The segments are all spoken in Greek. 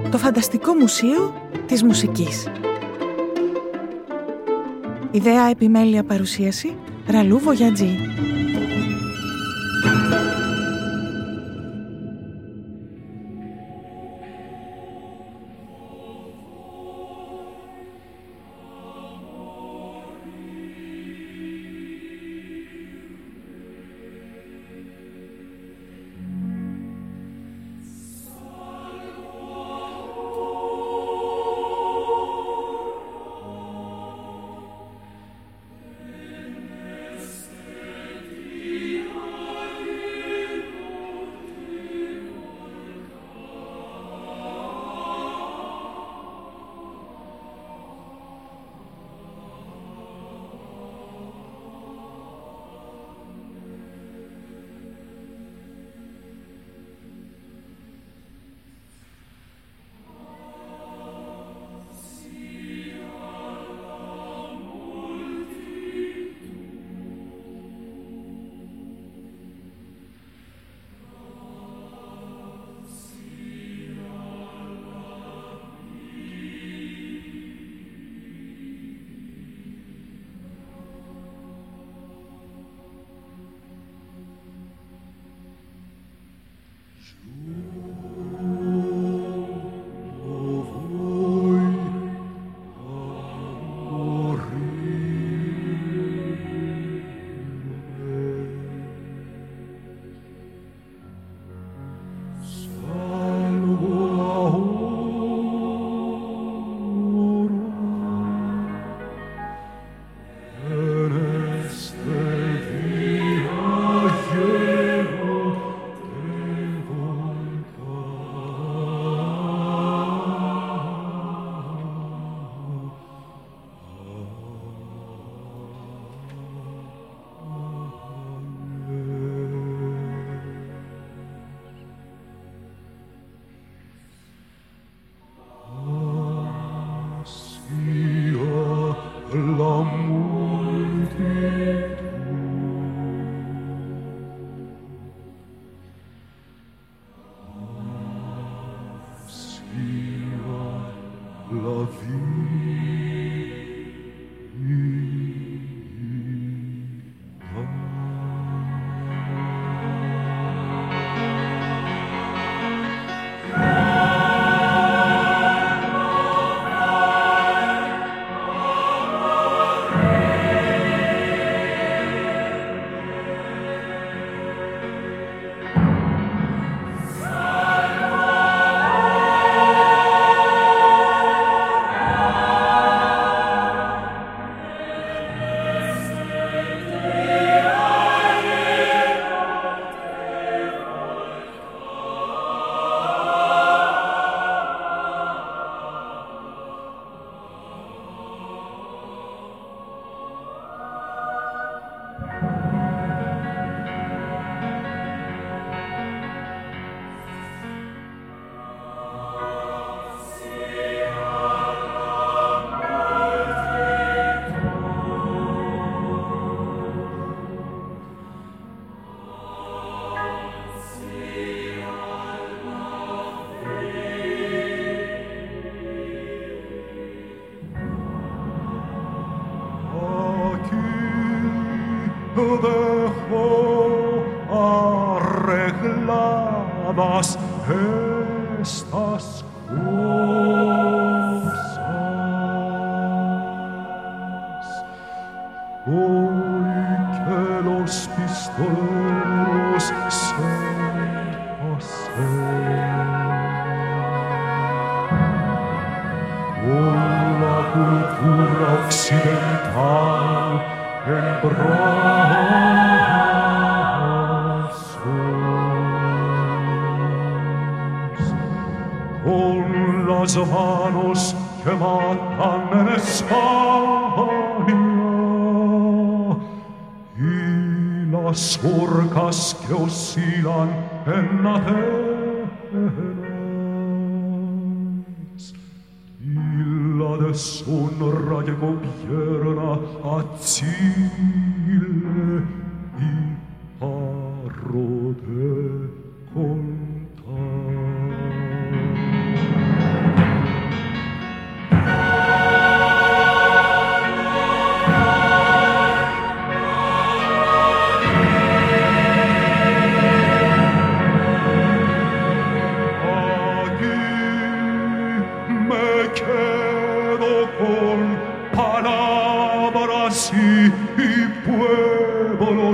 το φανταστικό μουσείο της μουσικής. Ιδέα, επιμέλεια, παρουσίαση Ραλού Βογιατζή. Parode contar.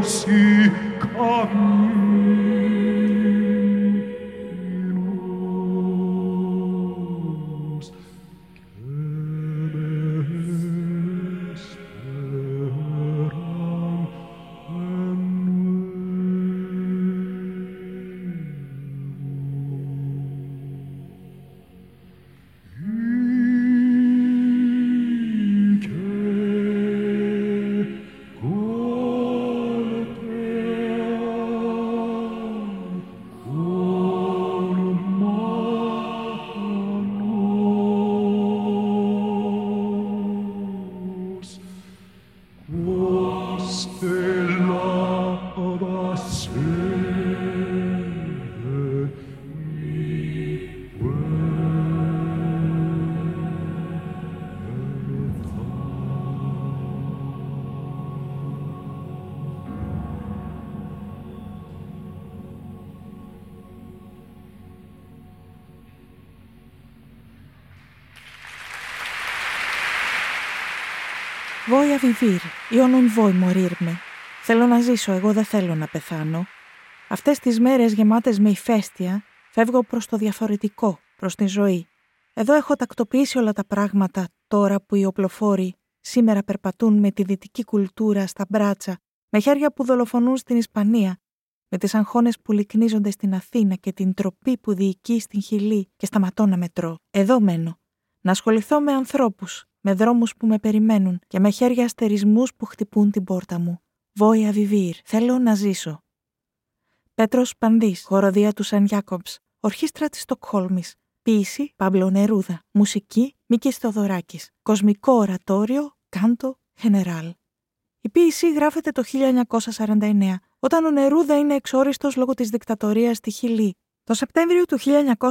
Voy a vivir, yo non voy morirme. Θέλω να ζήσω, εγώ δεν θέλω να πεθάνω. Αυτές τις μέρες γεμάτες με ηφαίστεια, φεύγω προς το διαφορετικό, προς τη ζωή. Εδώ έχω τακτοποιήσει όλα τα πράγματα τώρα που οι οπλοφόροι σήμερα περπατούν με τη δυτική κουλτούρα στα μπράτσα, με χέρια που δολοφονούν στην Ισπανία, με τις αγχώνες που λυκνίζονται στην Αθήνα και την τροπή που διοικεί στην Χιλή και σταματώ να μετρώ. Εδώ μένω. Να ασχοληθώ με ανθρώπους, με δρόμους που με περιμένουν και με χέρια αστερισμούς που χτυπούν την πόρτα μου. Voy a vivir. Θέλω να ζήσω. Πέτρος Πανδής, χοροδία του Σαν Γιάκομπς, ορχήστρα της Στοκχόλμης, ποίηση Παύλο Νερούδα, μουσική Μίκης Θοδωράκης, κοσμικό ορατόριο Κάντο Γενεράλ. Η ποίηση γράφεται το 1949, όταν ο Νερούδα είναι εξόριστος λόγω της δικτατορίας στη Χιλή. Το Σεπτέμβριο του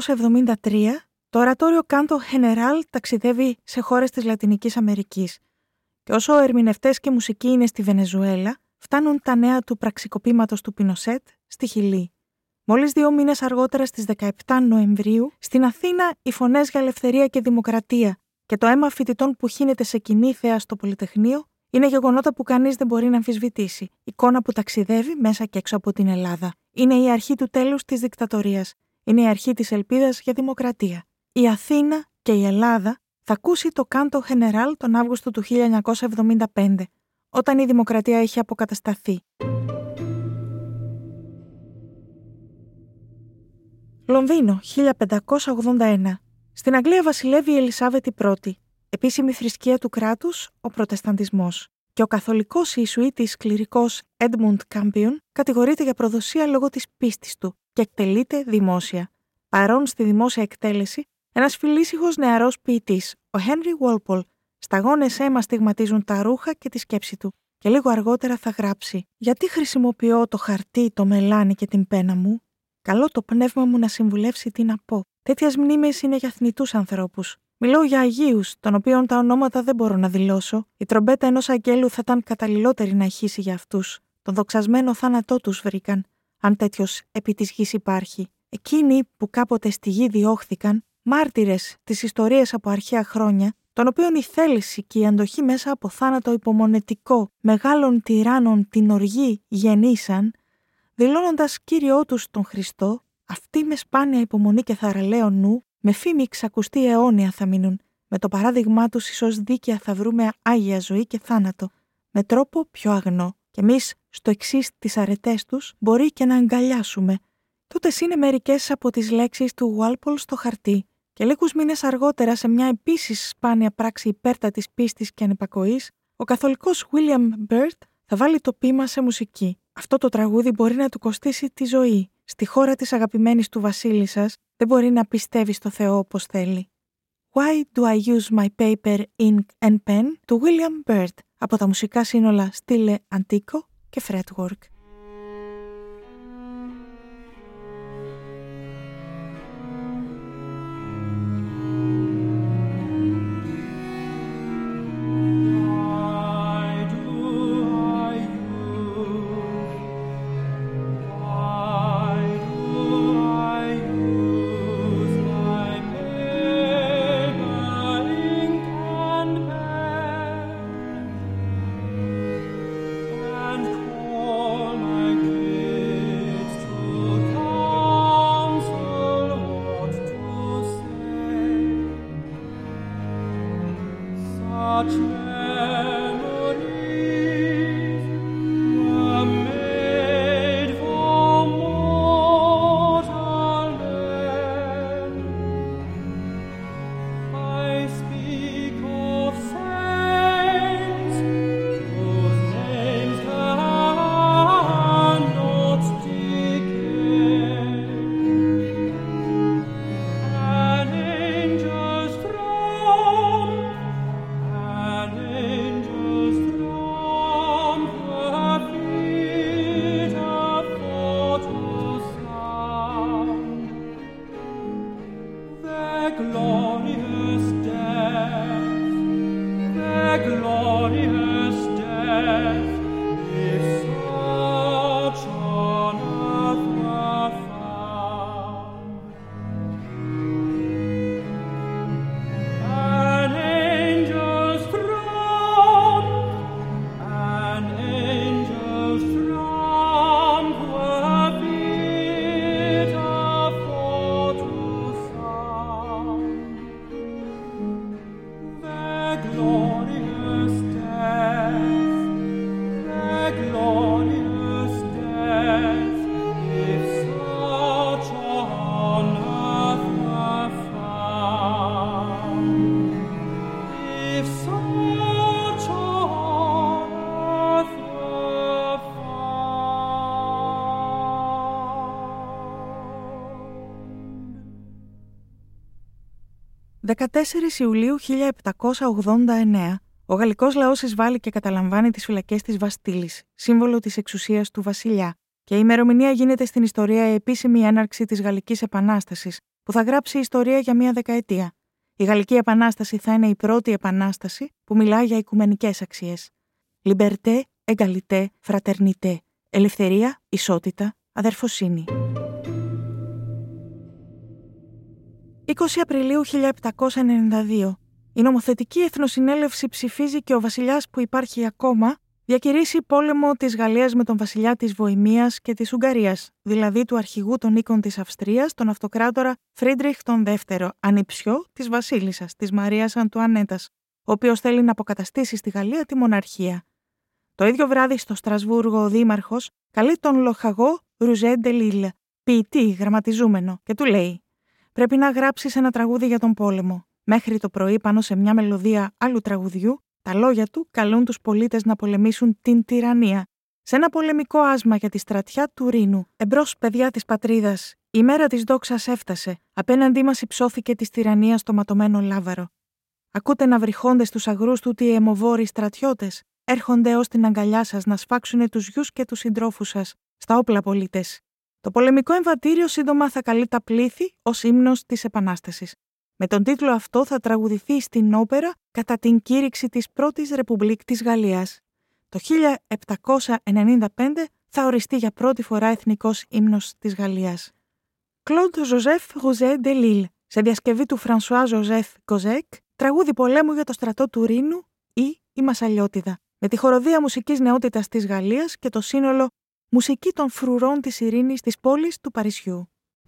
1973, το ορατόριο Κάντο Γενεράλ ταξιδεύει σε χώρες της Λατινικής Αμερικής. Και όσο ερμηνευτές και μουσικοί είναι στη Βενεζουέλα, φτάνουν τα νέα του πραξικοπήματος του Πινοσέτ στη Χιλή. Μόλις 2 μήνες αργότερα, στις 17 Νοεμβρίου, στην Αθήνα οι φωνές για ελευθερία και δημοκρατία και το αίμα φοιτητών που χύνεται σε κοινή θέα στο Πολυτεχνείο είναι γεγονότα που κανείς δεν μπορεί να αμφισβητήσει. Εικόνα που ταξιδεύει μέσα και έξω από την Ελλάδα. Είναι η αρχή του τέλους της δικτατορίας. Είναι η αρχή της ελπίδας για δημοκρατία. Η Αθήνα και η Ελλάδα θα ακούσει το Κάντο Γενεράλ τον Αύγουστο του 1975, όταν η δημοκρατία έχει αποκατασταθεί. Λονδίνο, 1581. Στην Αγγλία βασιλεύει η Ελισάβετ I. Επίσημη θρησκεία του κράτους, ο Προτεσταντισμός. Και ο καθολικός Ιησουήτης κληρικός Έντμουντ Κάμπιον κατηγορείται για προδοσία λόγω της πίστης του και εκτελείται δημόσια. Παρόν στη δημόσια εκτέλεση, ένας φιλήσυχος νεαρός ποιητής, ο Χένρι Βόλπολ, σταγόνες αίμα στιγματίζουν τα ρούχα και τη σκέψη του. Και λίγο αργότερα θα γράψει: «Γιατί χρησιμοποιώ το χαρτί, το μελάνι και την πένα μου? Καλό το πνεύμα μου να συμβουλεύσει τι να πω. Τέτοιες μνήμες είναι για θνητούς ανθρώπους. Μιλώ για αγίους, των οποίων τα ονόματα δεν μπορώ να δηλώσω. Η τρομπέτα ενός αγγέλου θα ήταν καταλληλότερη να ηχήσει για αυτούς. Τον δοξασμένο θάνατό τους βρήκαν, αν τέτοιος επί της γης υπάρχει. Εκείνοι που κάποτε στη γη διώχθηκαν, μάρτυρες της ιστορίας από αρχαία χρόνια, των οποίων η θέληση και η αντοχή μέσα από θάνατο υπομονετικό μεγάλων τυράννων την οργή γεννήσαν, δηλώνοντας Κύριό τους τον Χριστό, αυτοί με σπάνια υπομονή και θαραλέο νου, με φήμη ξακουστή αιώνια θα μείνουν. Με το παράδειγμά τους ίσως δίκαια θα βρούμε άγια ζωή και θάνατο, με τρόπο πιο αγνό. Κι εμείς στο εξής τις αρετές τους μπορεί και να αγκαλιάσουμε. Τούτες είναι μερικές από τις λέξεις του Walpole στο χαρτί. Και λίγους μήνες αργότερα, σε μια επίσης σπάνια πράξη υπέρτατης πίστης και ανυπακοής, ο καθολικός William Byrd θα βάλει το ποίημα σε μουσική. Αυτό το τραγούδι μπορεί να του κοστίσει τη ζωή. Στη χώρα της αγαπημένης του βασίλισσας δεν μπορεί να πιστεύει στο Θεό όπως θέλει. Why do I use my paper, ink and pen του William Byrd από τα μουσικά σύνολα Stile Antico και Fretwork. And 14 Ιουλίου 1789, ο γαλλικός λαός εισβάλλει και καταλαμβάνει τις φυλακές της Βαστίλης, σύμβολο της εξουσίας του βασιλιά, και η ημερομηνία γίνεται στην ιστορία η επίσημη έναρξη της Γαλλικής Επανάστασης, που θα γράψει ιστορία για μία δεκαετία. Η Γαλλική Επανάσταση θα είναι η πρώτη επανάσταση που μιλά για οικουμενικές αξίες. Liberté, égalité, fraternité. Ελευθερία, ισότητα, αδερφοσύνη. 20 Απριλίου 1792. Η νομοθετική εθνοσυνέλευση ψηφίζει και ο βασιλιάς που υπάρχει ακόμα διακηρύσει πόλεμο της Γαλλίας με τον βασιλιά της Βοημίας και της Ουγγαρίας, δηλαδή του αρχηγού των οίκων της Αυστρίας, τον αυτοκράτορα Φρίντριχ τον δεύτερο, ανιψιό της βασίλισσας, της Μαρίας Αντουανέτας, ο οποίος θέλει να αποκαταστήσει στη Γαλλία τη μοναρχία. Το ίδιο βράδυ στο Στρασβούργο ο δήμαρχος καλεί τον λοχαγό Ρουζέ ντε Λίλ, ποιητή, γραμματιζούμενο, και του λέει: «Πρέπει να γράψεις ένα τραγούδι για τον πόλεμο». Μέχρι το πρωί, πάνω σε μια μελωδία άλλου τραγουδιού, τα λόγια του καλούν τους πολίτες να πολεμήσουν την τυραννία. Σε ένα πολεμικό άσμα για τη στρατιά του Ρήνου, εμπρός παιδιά της πατρίδας, η μέρα της δόξας έφτασε. Απέναντί μας υψώθηκε της τυραννίας το ματωμένο λάβαρο. Ακούτε να βρυχώνται στους αγρούς του οι αιμοβόροι στρατιώτες. Έρχονται ως την αγκαλιά σας να σφάξουνε τους γιους και τους συντρόφους σας, στα όπλα πολίτες. Το πολεμικό εμβατήριο σύντομα θα καλεί τα πλήθη ως ύμνος της Επανάστασης. Με τον τίτλο αυτό θα τραγουδηθεί στην όπερα κατά την κήρυξη της πρώτης Ρεπουμπλίκ της Γαλλίας. Το 1795 θα οριστεί για πρώτη φορά εθνικός ύμνος της Γαλλίας. Claude Joseph Rouzet de Lille, σε διασκευή του François Joseph Kozek, τραγούδι πολέμου για το στρατό του Ρήνου ή η Μασαλιώτιδα, με τη χοροδία μουσικής νεότητας της Γαλλίας και το σύνολο «Μουσική των φρουρών της ειρήνης» της πόλης του Παρισιού.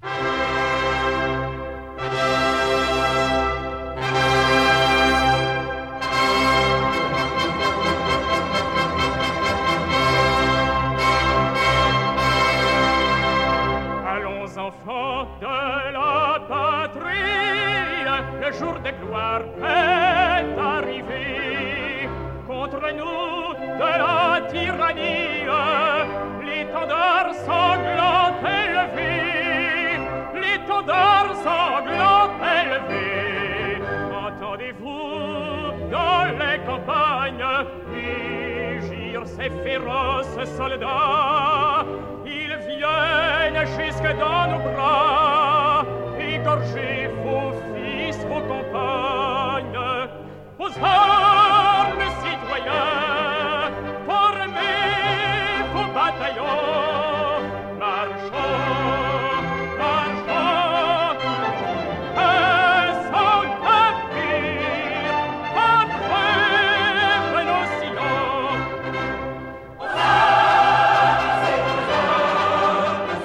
Le jour de gloire est arrivé. Contre nous de la tyrannie, l'étendard sanglant élevé, l'étendard sanglant élevé. Entendez-vous dans les campagnes rugir ces féroces soldats? Ils viennent jusque dans nos bras, égorger vos fils, vos compagnes. Aux armes, citoyens, formez vos bataillons. Marchons, marchons, et sans empire, après nos sillons. Aux armes, citoyens,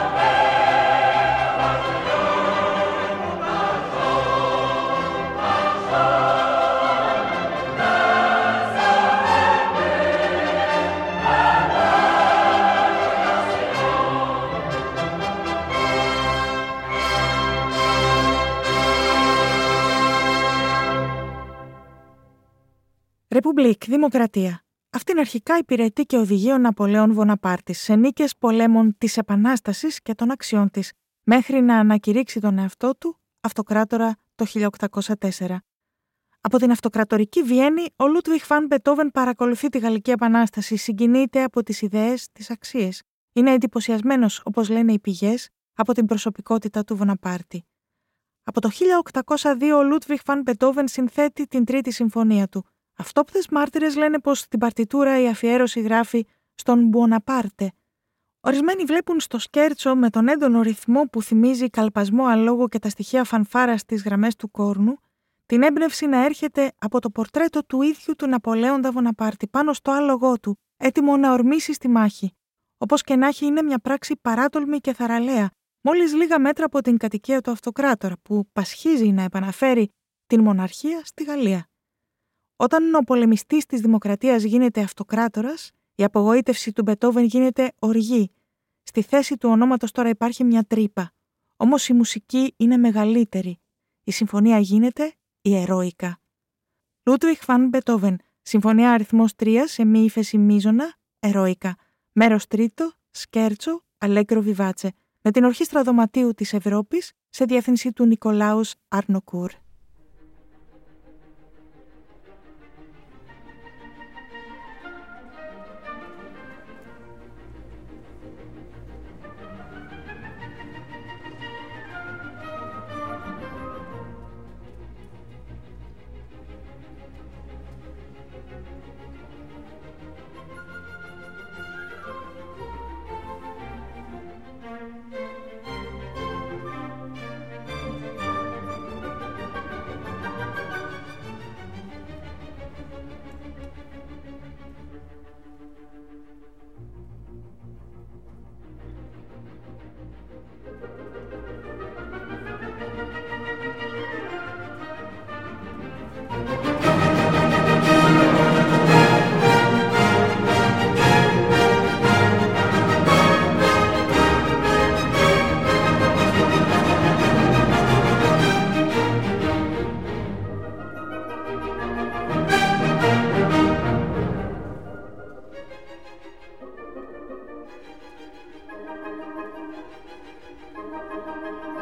Ρεπουμπλίκ, δημοκρατία. Αυτήν αρχικά υπηρετεί και οδηγεί ο Ναπολέον Βοναπάρτης σε νίκες πολέμων της Επανάστασης και των αξιών της, μέχρι να ανακηρύξει τον εαυτό του αυτοκράτορα το 1804. Από την αυτοκρατορική Βιέννη, ο Λούντβιχ Βαν Μπετόβεν παρακολουθεί τη Γαλλική Επανάσταση, συγκινείται από τις ιδέες, τις αξίες. Είναι εντυπωσιασμένος, όπως λένε οι πηγές, από την προσωπικότητα του Βοναπάρτη. Από το 1802 ο Λούντβιχ Βαν Μπετόβεν συνθέτει την Τρίτη Συμφωνία του. Αυτόπτες μάρτυρες λένε πως στην παρτιτούρα η αφιέρωση γράφει στον Μπουοναπάρτε. Ορισμένοι βλέπουν στο σκέρτσο με τον έντονο ρυθμό που θυμίζει καλπασμό αλόγου και τα στοιχεία φανφάρα στις γραμμές του κόρνου, την έμπνευση να έρχεται από το πορτρέτο του ίδιου του Ναπολέοντα Βοναπάρτη πάνω στο άλογό του, έτοιμο να ορμήσει στη μάχη. Όπως και να έχει, είναι μια πράξη παράτολμη και θαραλέα, μόλις λίγα μέτρα από την κατοικία του αυτοκράτορα, που πασχίζει να επαναφέρει την μοναρχία στη Γαλλία. Όταν ο πολεμιστής της δημοκρατίας γίνεται αυτοκράτορας, η απογοήτευση του Μπετόβεν γίνεται οργή. Στη θέση του ονόματος τώρα υπάρχει μια τρύπα. Όμως η μουσική είναι μεγαλύτερη. Η συμφωνία γίνεται ιερόικα. Λούντβιχ Βαν Μπετόβεν, συμφωνία αριθμός 3 σε μη ύφεση μείζωνα, ερώικα. Μέρος τρίτο, σκέρτσο, αλέγκρο βιβάτσε, με την ορχήστρα δωματίου της Ευρώπης σε διεύθυνση του Νικολάους Αρνοκούρ.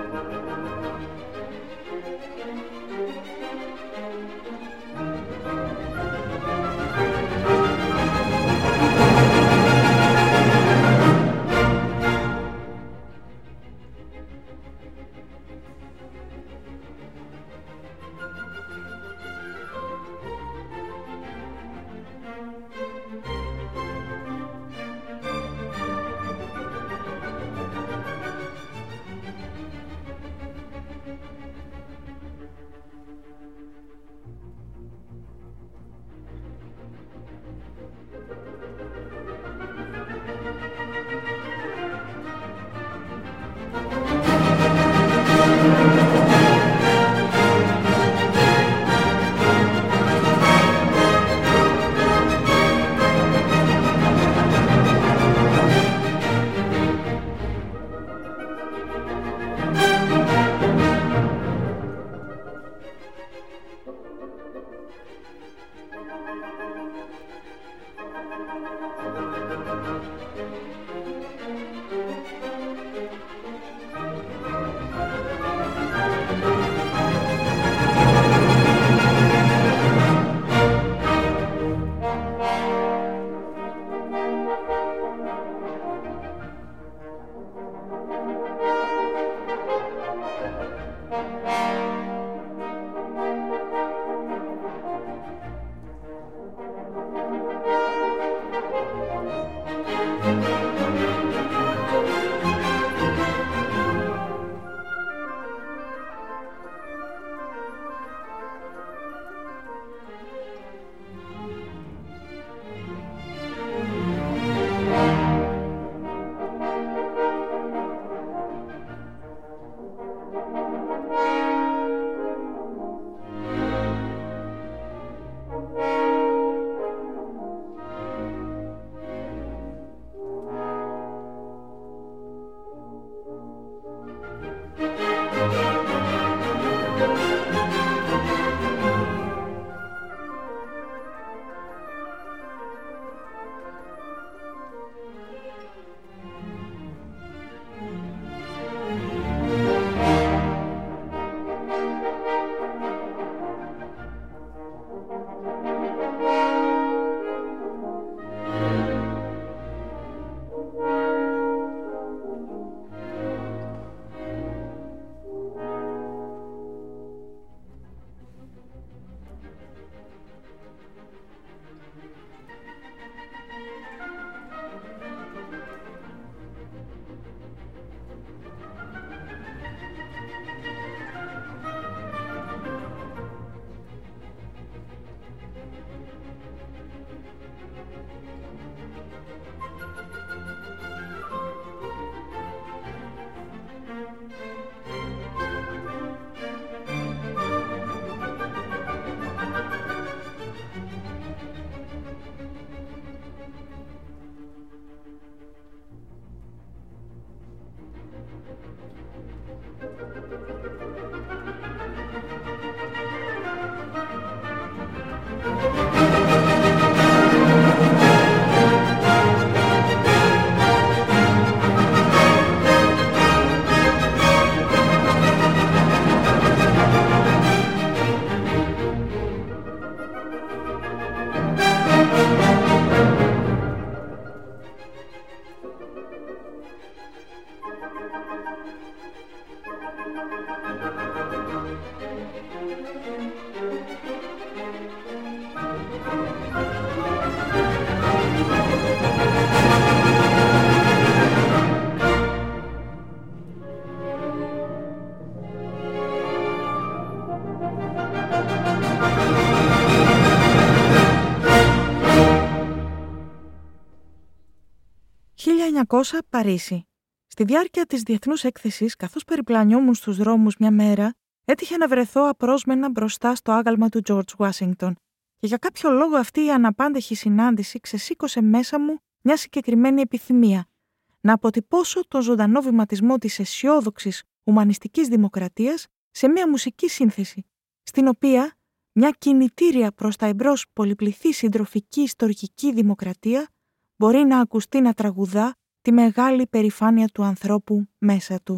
Παρίσι. Στη διάρκεια της διεθνούς έκθεσης, καθώς περιπλανιόμουν στους δρόμους μια μέρα, έτυχε να βρεθώ απρόσμενα μπροστά στο άγαλμα του George Washington. Και για κάποιο λόγο αυτή η αναπάντεχη συνάντηση ξεσήκωσε μέσα μου μια συγκεκριμένη επιθυμία. Να αποτυπώσω τον ζωντανό βηματισμό της αισιόδοξης ουμανιστικής δημοκρατίας σε μια μουσική σύνθεση, στην οποία μια κινητήρια προς τα εμπρός πολυπληθή συντροφική ιστορική δημοκρατία μπορεί να ακουστεί να τραγουδά τη μεγάλη περηφάνεια του ανθρώπου μέσα του.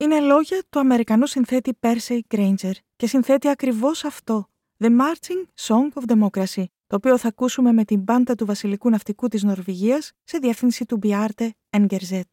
Είναι λόγια του Αμερικανού συνθέτη Percy Grainger και συνθέτει ακριβώς αυτό, The Marching Song of Democracy, το οποίο θα ακούσουμε με την μπάντα του Βασιλικού Ναυτικού της Νορβηγίας σε διεύθυνση του Bjarte Engerseth.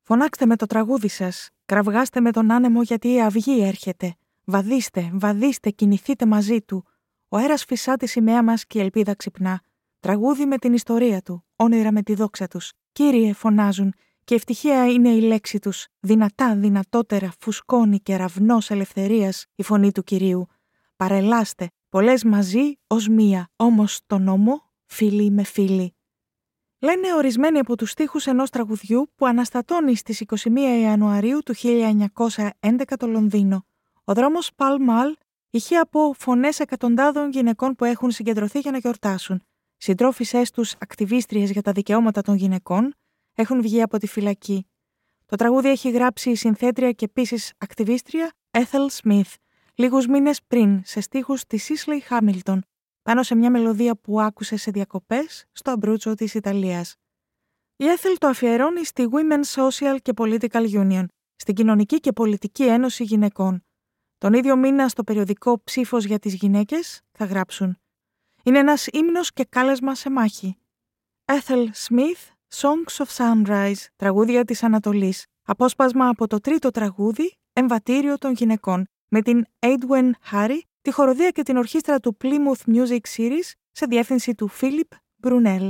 Φωνάξτε με το τραγούδι σας, κραυγάστε με τον άνεμο γιατί η αυγή έρχεται. Βαδίστε, βαδίστε, κινηθείτε μαζί του. Ο αέρας φυσά τη σημαία μας και η ελπίδα ξυπνά. Τραγούδι με την ιστορία του, όνειρα με τη δόξα τους. Κύριε, φωνάζουν, και ευτυχία είναι η λέξη τους. Δυνατά, δυνατότερα, φουσκώνει κεραυνός ελευθερίας η φωνή του Κυρίου. Παρελάστε, πολλές μαζί ως μία, όμως τον νόμο, φίλοι με φίλοι. Λένε ορισμένοι από τους στίχους ενός τραγουδιού που αναστατώνει στις 21 Ιανουαρίου του 1911 το Λονδίνο. Ο δρόμος Pall Mall ηχεί από φωνές εκατοντάδων γυναικών που έχουν συγκεντρωθεί για να γιορτάσουν. Συντρόφισσές τους, ακτιβίστριες για τα δικαιώματα των γυναικών, έχουν βγει από τη φυλακή. Το τραγούδι έχει γράψει η συνθέτρια και επίσης ακτιβίστρια Ethel Smith, λίγους μήνες πριν, σε στίχους της Cicely Hamilton, πάνω σε μια μελωδία που άκουσε σε διακοπές στο Αμπρούτσο της Ιταλίας. Η Ethel το αφιερώνει στη Women's Social και Political Union, στην Κοινωνική και Πολιτική Ένωση Γυναικών. Τον ίδιο μήνα στο περιοδικό Ψήφος για τις Γυναίκες θα γράψουν. Είναι ένας ύμνος και κάλεσμα σε μάχη. Ethel Smith, Songs of Sunrise, τραγούδια της Ανατολής. Απόσπασμα από το τρίτο τραγούδι, Εμβατήριο των Γυναικών, με την Edwin Harry, τη χοροδία και την ορχήστρα του Plymouth Music Series, σε διεύθυνση του Philip Brunel.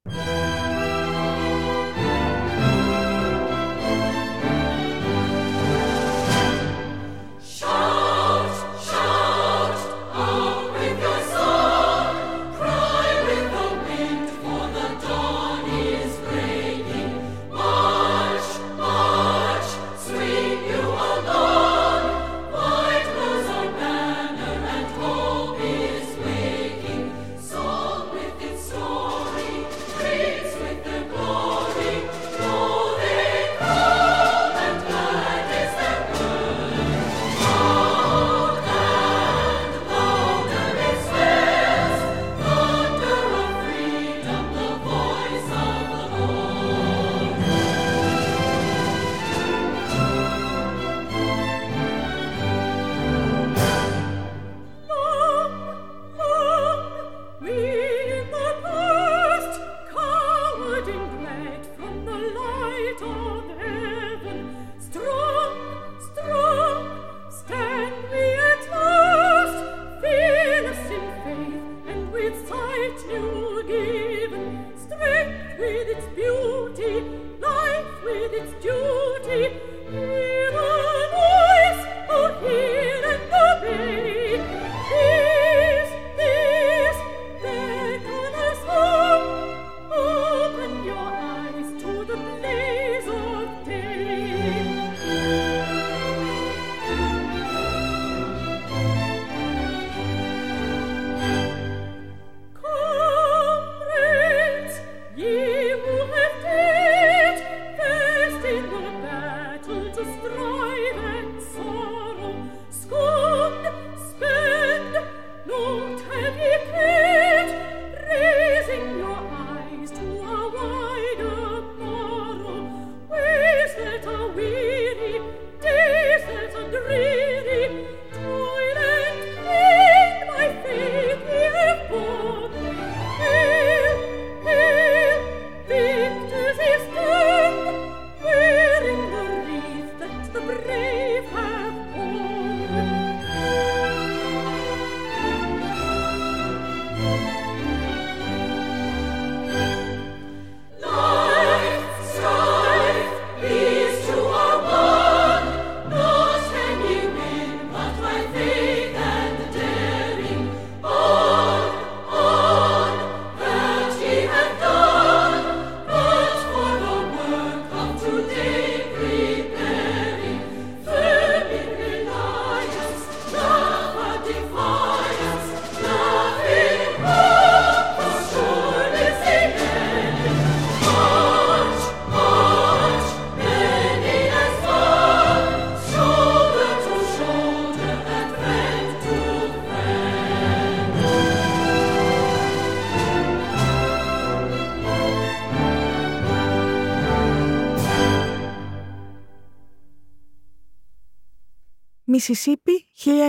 Μισισίπι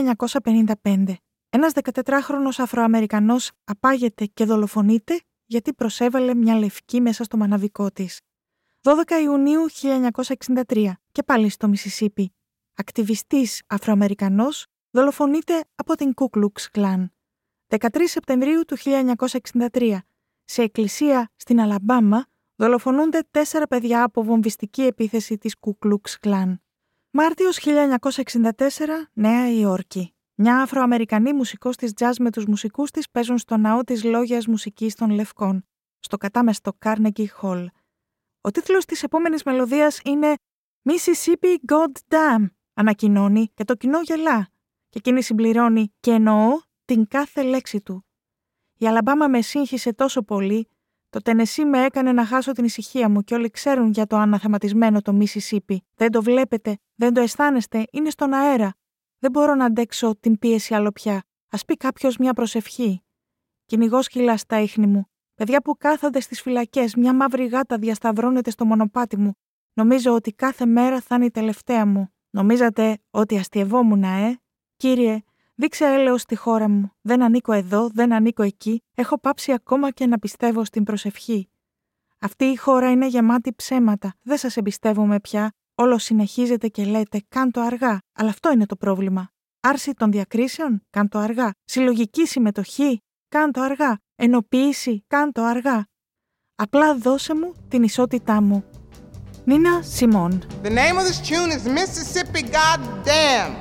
1955. Ένας 14χρονος Αφροαμερικανός απάγεται και δολοφονείται γιατί προσέβαλε μια λευκή μέσα στο μαναβικό της. 12 Ιουνίου 1963 και πάλι στο Μισισίπι. Ακτιβιστής Αφροαμερικανός δολοφονείται από την Ku Klux Klan. 13 Σεπτεμβρίου του 1963. Σε εκκλησία στην Αλαμπάμα δολοφονούνται 4 παιδιά από βομβιστική επίθεση της Ku Klux Klan. Μάρτιος 1964, Νέα Υόρκη. Μια Αφροαμερικανή μουσικός της jazz με τους μουσικούς της παίζουν στο ναό της Λόγιας Μουσικής των Λευκών, στο κατάμεστο Carnegie Hall. Ο τίτλος της επόμενης μελωδίας είναι Mississippi Goddamn, ανακοινώνει και το κοινό γελά. Και εκείνη συμπληρώνει και εννοώ την κάθε λέξη του. Η Αλαμπάμα με σύγχυσε τόσο πολύ, το Τενεσί με έκανε να χάσω την ησυχία μου και όλοι ξέρουν για το αναθεματισμένο το Mississippi. Δεν το βλέπετε, δεν το αισθάνεστε, είναι στον αέρα. Δεν μπορώ να αντέξω την πίεση άλλο πια. Ας πει κάποιος μια προσευχή. Κυνηγός σκυλά στα ίχνη μου. Παιδιά που κάθονται στις φυλακές, μια μαύρη γάτα διασταυρώνεται στο μονοπάτι μου. Νομίζω ότι κάθε μέρα θα είναι η τελευταία μου. Νομίζατε ότι αστειευόμουν, Κύριε, δείξε έλεος στη χώρα μου. Δεν ανήκω εδώ, δεν ανήκω εκεί. Έχω πάψει ακόμα και να πιστεύω στην προσευχή. Αυτή η χώρα είναι γεμάτη ψέματα. Δεν σας εμπιστεύομαι πια. Όλο συνεχίζετε και λέτε «κάν το αργά». Αλλά αυτό είναι το πρόβλημα. Άρση των διακρίσεων, κάν το αργά. Συλλογική συμμετοχή, κάν το αργά. Ενοποίηση, κάν το αργά. Απλά δώσε μου την ισότητά μου. Νίνα Σιμών. The name of this tune is Mississippi Goddamn.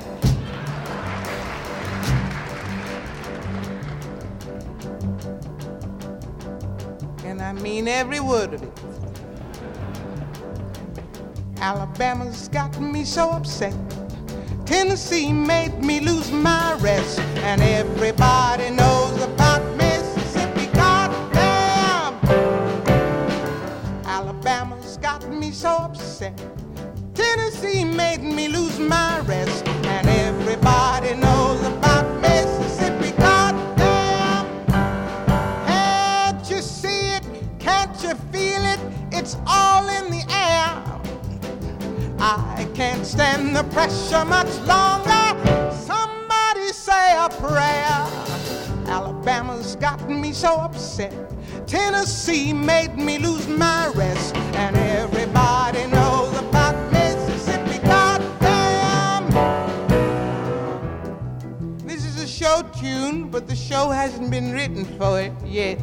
And I mean every word of it. Alabama's got me so upset. Tennessee made me lose my rest. And everybody knows about Mississippi, goddamn. Alabama's got me so upset. Tennessee made me lose my rest. And everybody knows about Mississippi, goddamn. Can't you see it? Can't you feel it? It's all in the air. I can't stand the pressure much longer. Somebody say a prayer. Alabama's gotten me so upset. Tennessee made me lose my rest. And everybody knows about Mississippi, goddamn. This is a show tune, but the show hasn't been written for it yet.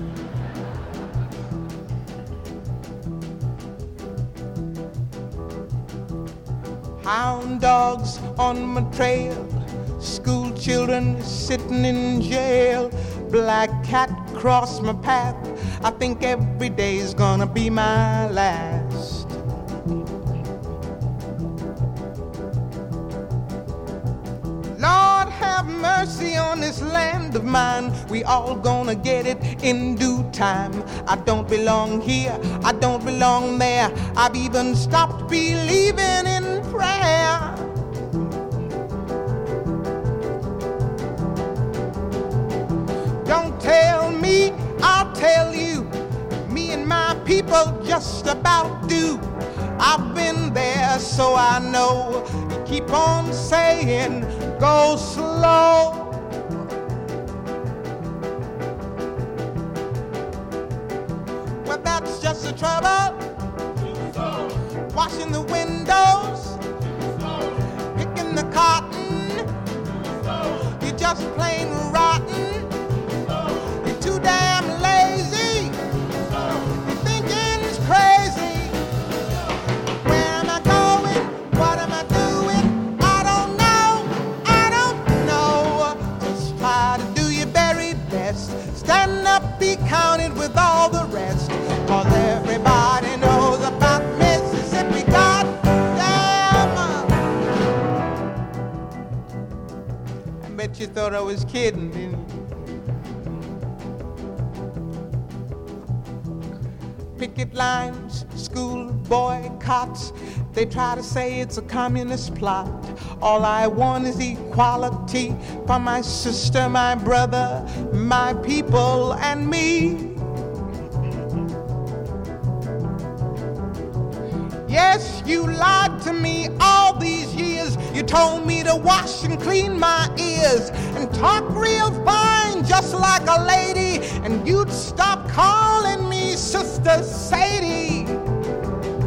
Hound dogs on my trail, school children sitting in jail, black cat cross my path. I think every day's gonna be my last. Lord have mercy on this land of mine. We all gonna get it in due time. I don't belong here, I don't belong there. I've even stopped believing in prayer. Don't tell me, I'll tell you. Me and my people just about do. I've been there, so I know. You keep on saying, go slow. Well, that's just the trouble. Washing the windows, picking the cotton. You're just plain rotten. You're too damn lazy. Your thinking's crazy. Where am I going? What am I doing? I don't know. I don't know. Just try to do your very best. Stand up, be counted with all the rest. 'Cause everybody knows about Mississippi, goddamn. I bet you thought I was kidding, didn't you? Picket lines, school boycotts. They try to say it's a communist plot. All I want is equality for my sister, my brother, my people, and me. Yes, you lied to me all these years. You told me to wash and clean my ears and talk real fine just like a lady, and you'd stop calling me Sister Sadie.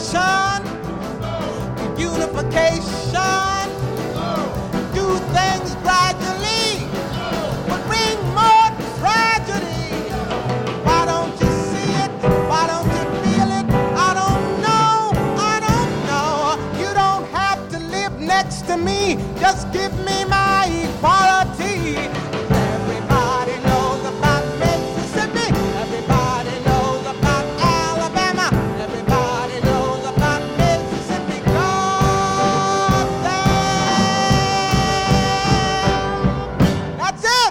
nation, unification, do things gradually, but bring more tragedy. Why don't you see it? Why don't you feel it? I don't know. You don't have to live next to me, just give me my equality. Everybody knows about Mississippi, everybody knows about Alabama, everybody knows about Mississippi. Goddamn! That's it!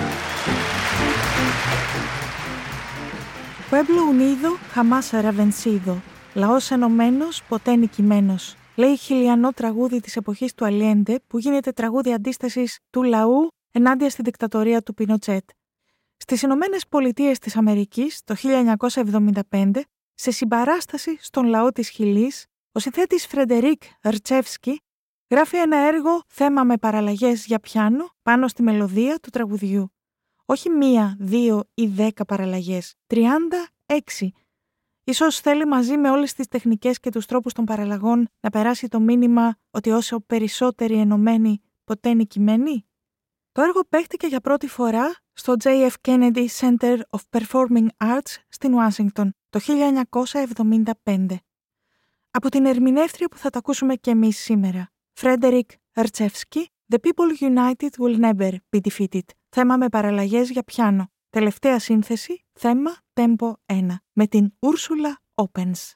Pueblo unido, jamás será vencido. Λαός ενωμένος, ποτέ νικημένος. Λέει χιλιανό τραγούδι της εποχής του Αλιέντε που γίνεται τραγούδι αντίστασης του λαού ενάντια στη δικτατορία του Πινοτσέτ. Στις Ηνωμένες Πολιτείες της Αμερικής το 1975, σε συμπαράσταση στον λαό της Χιλής, ο συνθέτης Φρεντερίκ Ρτσεύσκι γράφει ένα έργο θέμα με παραλλαγές για πιάνο πάνω στη μελωδία του τραγουδιού. Όχι 1, 2 ή 10 παραλλαγές, 36. Ίσως θέλει μαζί με όλες τις τεχνικές και τους τρόπους των παραλλαγών να περάσει το μήνυμα ότι όσο περισσότεροι ενωμένοι, ποτέ νικημένοι. Το έργο παίχτηκε για πρώτη φορά στο JF Kennedy Center of Performing Arts στην Ουάσιγκτον το 1975. Από την ερμηνεύτρια που θα τα ακούσουμε και εμείς σήμερα, Φρέντερικ Ρτσεύσκι, The People United Will Never Be Defeated, θέμα με παραλλαγές για πιάνο, τελευταία σύνθεση, θέμα Tempo 1, με την Ursula Opens.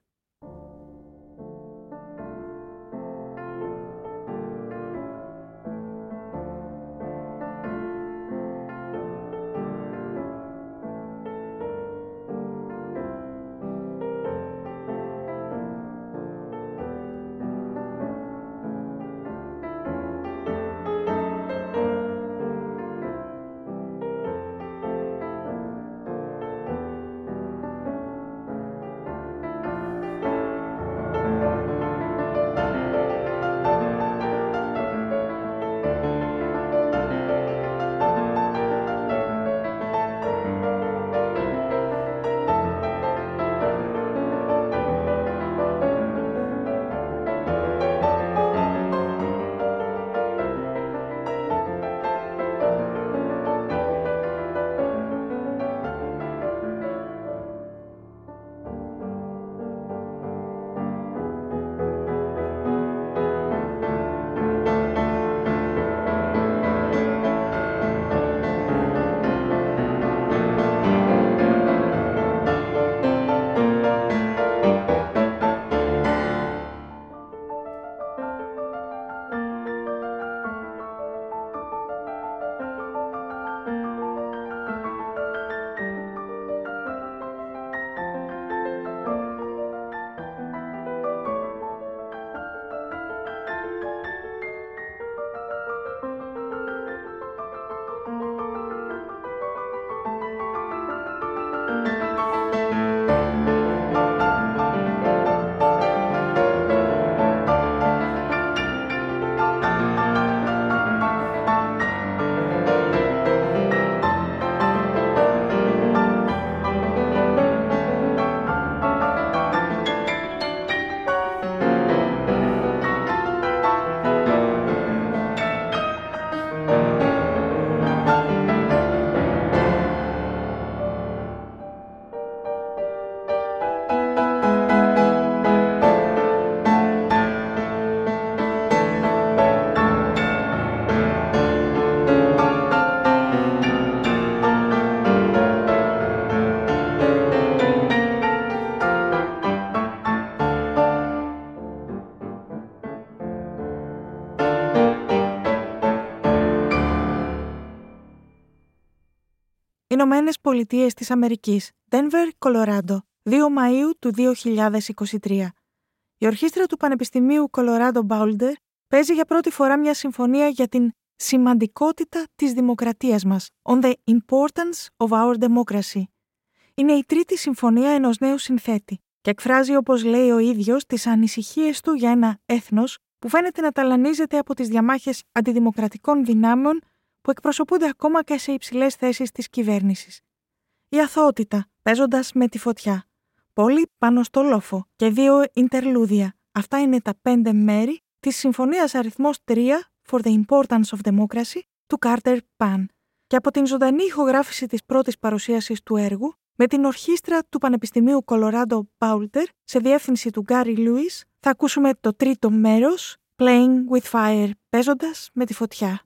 Ηνωμένες Πολιτείες της Αμερικής, Denver, Κολοράντο, 2 Μαΐου του 2023. Η ορχήστρα του Πανεπιστημίου Κολοράντο Μπάουλντερ παίζει για πρώτη φορά μια συμφωνία για την σημαντικότητα της δημοκρατίας μας, On the Importance of Our Democracy. Είναι η τρίτη συμφωνία ενός νέου συνθέτη και εκφράζει, όπως λέει ο ίδιος, τις ανησυχίες του για ένα έθνος που φαίνεται να ταλανίζεται από τις διαμάχες αντιδημοκρατικών δυνάμεων που εκπροσωπούνται ακόμα και σε υψηλές θέσεις της κυβέρνησης. Η αθωότητα, παίζοντας με τη φωτιά. πόλη πάνω στο λόφο και 2 ιντερλούδια. Αυτά είναι τα 5 μέρη της συμφωνίας αριθμός 3 For the Importance of Democracy του Carter Pan. Και από την ζωντανή ηχογράφηση της πρώτης παρουσίασης του έργου, με την ορχήστρα του Πανεπιστημίου Colorado Boulder σε διεύθυνση του Gary Lewis, θα ακούσουμε το τρίτο μέρος, Playing with Fire, παίζοντας με τη φωτιά.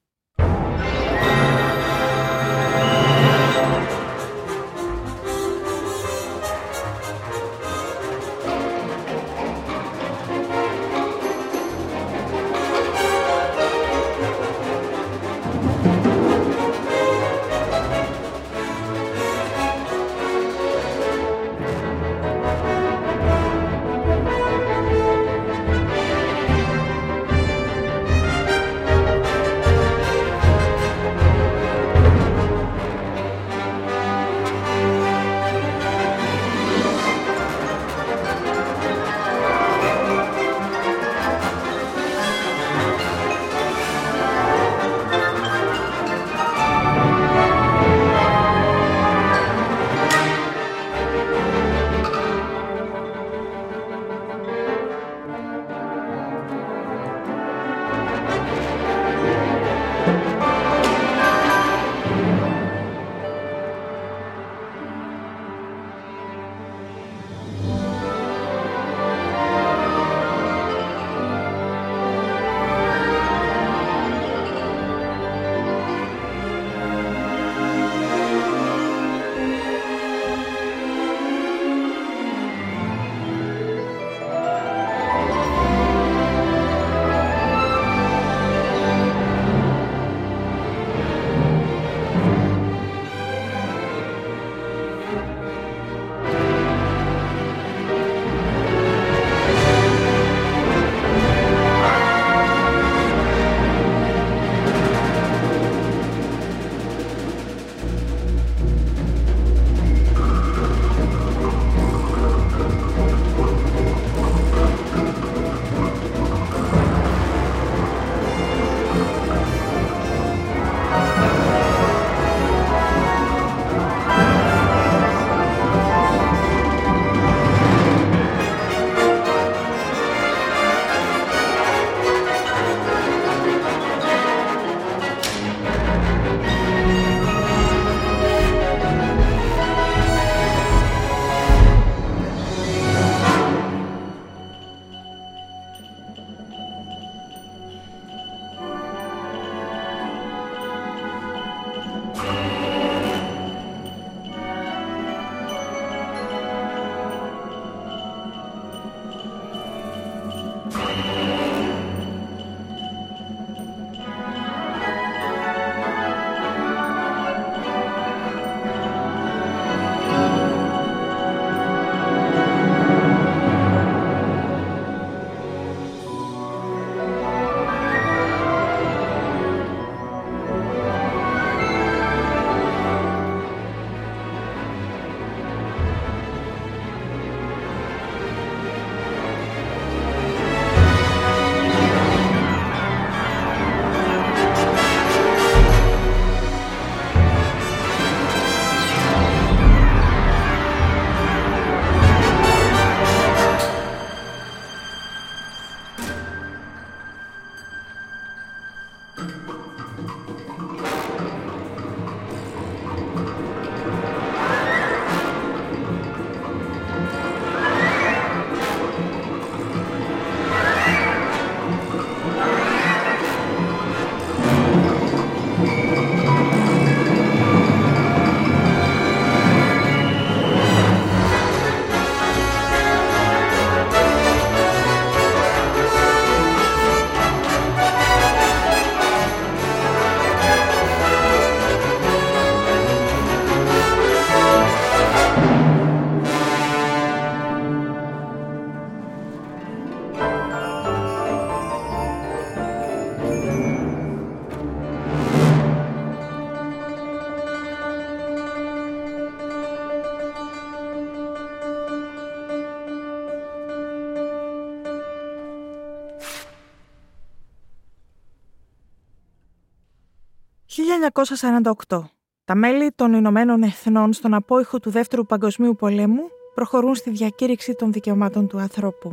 «1948. Τα μέλη των Ηνωμένων Εθνών στον απόϊχο του Δεύτερου Παγκοσμίου Πολέμου προχωρούν στη διακήρυξη των δικαιωμάτων του ανθρώπου.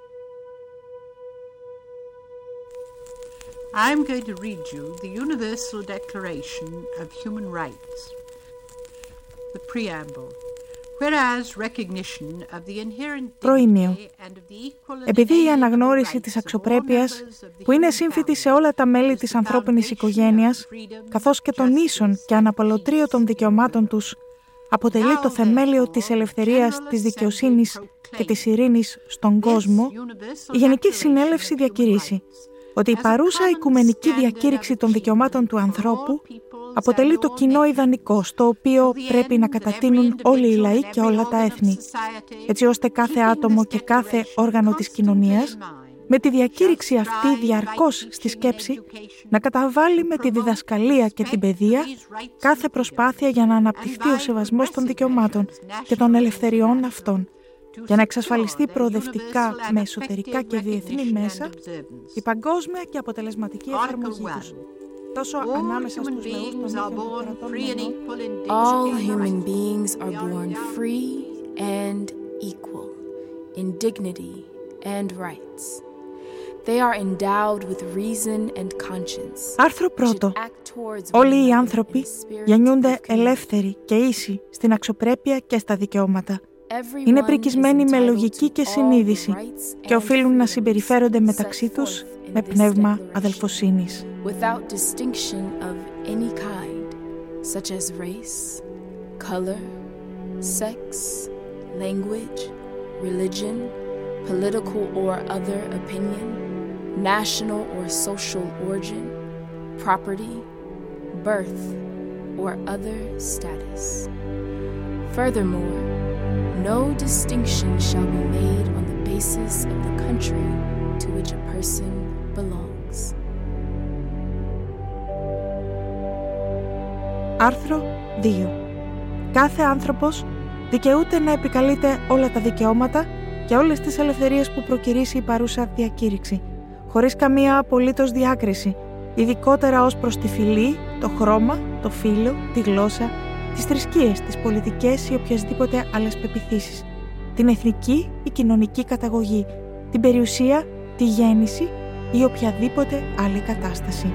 I'm going to read you the Universal Declaration of Human Rights. The preamble. Προήμιο. Επειδή η αναγνώριση της αξιοπρέπειας, που είναι σύμφυτη σε όλα τα μέλη της ανθρώπινης οικογένειας, καθώς και των ίσων και αναπαλωτρίωτων δικαιωμάτων τους, αποτελεί το θεμέλιο της ελευθερίας, της δικαιοσύνης και της ειρήνης στον κόσμο, η Γενική Συνέλευση διακηρύσει ότι η παρούσα οικουμενική διακήρυξη των δικαιωμάτων του ανθρώπου αποτελεί το κοινό ιδανικό στο οποίο πρέπει να κατατείνουν όλοι οι λαοί και όλα τα έθνη, έτσι ώστε κάθε άτομο και κάθε όργανο της κοινωνίας, με τη διακήρυξη αυτή διαρκώς στη σκέψη, να καταβάλει με τη διδασκαλία και την παιδεία κάθε προσπάθεια για να αναπτυχθεί ο σεβασμός των δικαιωμάτων και των ελευθεριών αυτών, για να εξασφαλιστεί προοδευτικά με εσωτερικά και διεθνή μέσα η παγκόσμια και αποτελεσματική εφαρμογή τους, τόσο ανάμεσα στους λαούς των ίδιων των κρατών μελών. All human beings are born free and equal in dignity and rights. They are endowed with reason and conscience. Άρθρο 1. Όλοι οι άνθρωποι γεννιούνται ελεύθεροι και ίσοι στην αξιοπρέπεια και στα δικαιώματα. Είναι πρικισμένοι με λογική και συνείδηση και οφείλουν να συμπεριφέρονται μεταξύ τους με πνεύμα αδελφοσύνης. Without distinction of any kind, such as race, color, sex, language, religion, political or other opinion, national or social origin, property, birth, or other status. Furthermore, no distinction shall be made on the basis of the country to which a person belongs. Άρθρο 2. Κάθε άνθρωπος δικαιούται να επικαλείται όλα τα δικαιώματα και όλες τις ελευθερίες που προκηρύσει η παρούσα διακήρυξη, χωρίς καμία απολύτως διάκριση, ειδικότερα ως προς τη φυλή, το χρώμα, το φύλο, τη γλώσσα, τις θρησκείες, τις πολιτικές ή οποιασδήποτε άλλες πεποιθήσεις, την εθνική ή κοινωνική καταγωγή, την περιουσία, τη γέννηση ή οποιαδήποτε άλλη κατάσταση.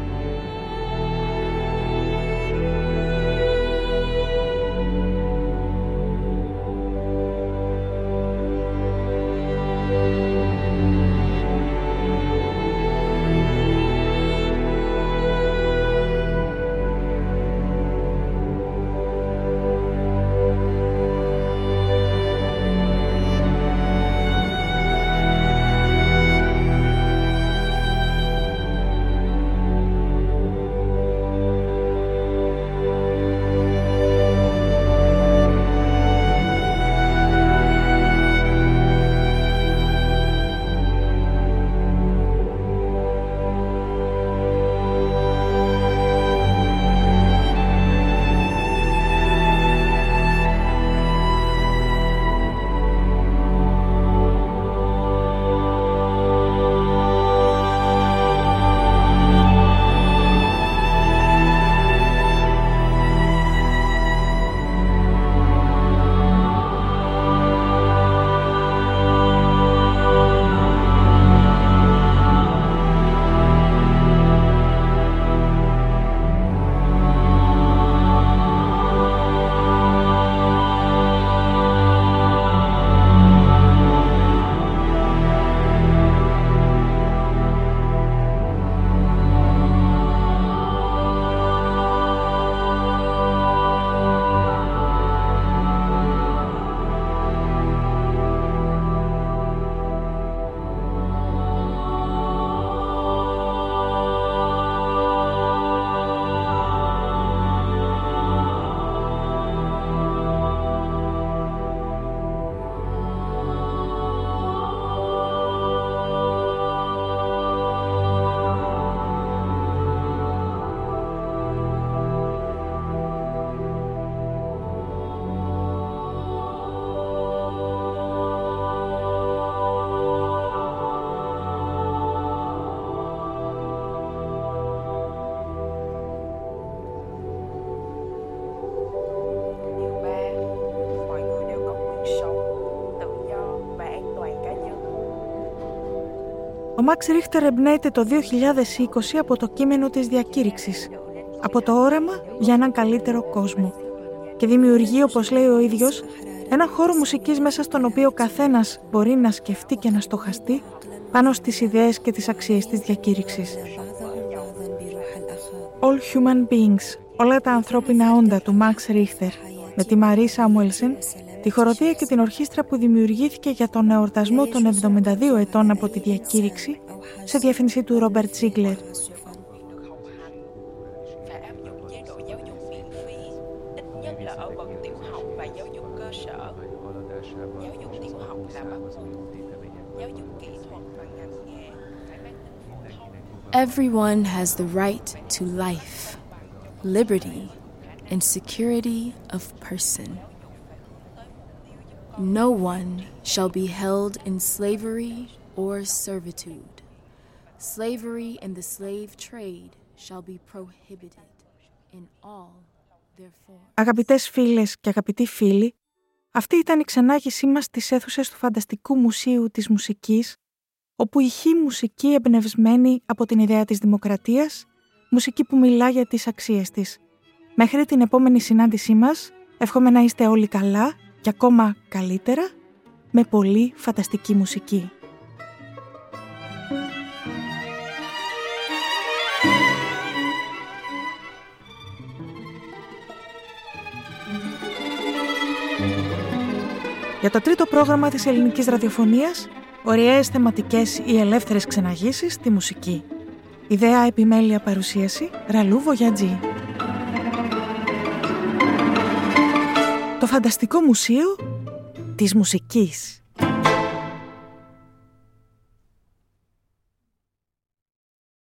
Ο Μαξ Ρίχτερ εμπνέεται το 2020 από το κείμενο της διακήρυξης, από το όραμα για έναν καλύτερο κόσμο, και δημιουργεί, όπως λέει ο ίδιος, έναν χώρο μουσικής μέσα στον οποίο ο καθένας μπορεί να σκεφτεί και να στοχαστεί πάνω στις ιδέες και τις αξίες της διακήρυξης. All Human Beings, όλα τα ανθρώπινα όντα του Μαξ Ρίχτερ, με τη Μαρί Σάμουελσεν, τη χοροδία και την ορχήστρα που δημιουργήθηκε για τον εορτασμό των 72 ετών από τη διακήρυξη, σε διευθυνσή του Ρόμπερτ Ζίγκλερ. Everyone has the right to life, liberty, and security of person. No one shall be held in slavery or servitude. Slavery and the slave trade shall be prohibited in all their forms. Αγαπητές φίλες και αγαπητοί φίλοι, αυτή ήταν η ξενάγησή μας στις αίθουσες του Φανταστικού Μουσείου της Μουσικής, όπου ηχεί μουσική εμπνευσμένη από την ιδέα της δημοκρατίας, μουσική που μιλά για τις αξίες της. Μέχρι την επόμενη συνάντησή μας, εύχομαι να είστε όλοι καλά και ακόμα καλύτερα, με πολύ φανταστική μουσική. Για το τρίτο πρόγραμμα της ελληνικής ραδιοφωνίας, ωραίες θεματικές ή ελεύθερες ξεναγήσεις στη μουσική. Ιδέα, επιμέλεια, παρουσίαση, Ραλού Βογιατζή. Το Φανταστικό Μουσείο της Μουσικής.